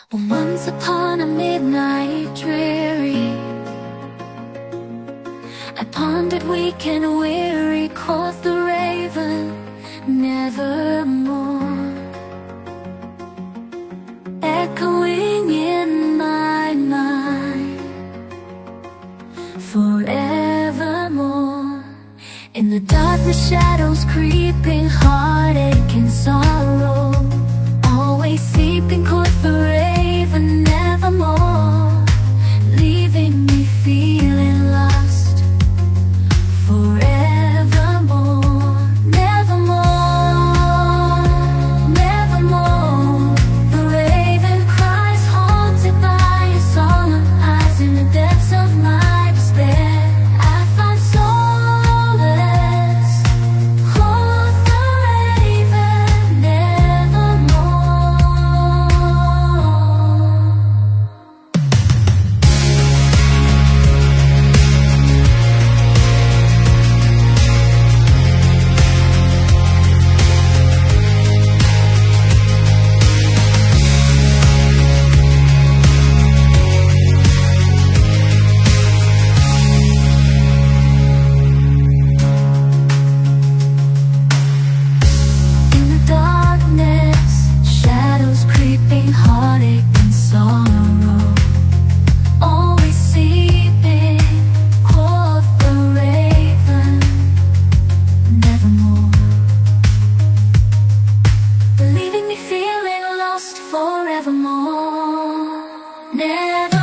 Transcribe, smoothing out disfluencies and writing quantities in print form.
Once upon a midnight dreary, I pondered weak and weary, quoth the raven, nevermore. Echoing in my mind, forevermore. In the darkness, shadows creeping, heartache and sorrow, always seeping, quoth the raven, nevermore. Leaving me feeling lost, forevermore. Nevermore, nevermore. The raven cries, haunted by his solemn eyes. In the depths of my despair, I find solace, quoth the raven, nevermore. In the darkness, shadows creeping, heartache and sorrow, always seeping, quoth the raven, nevermore. Leaving me feeling lost, forevermore. Never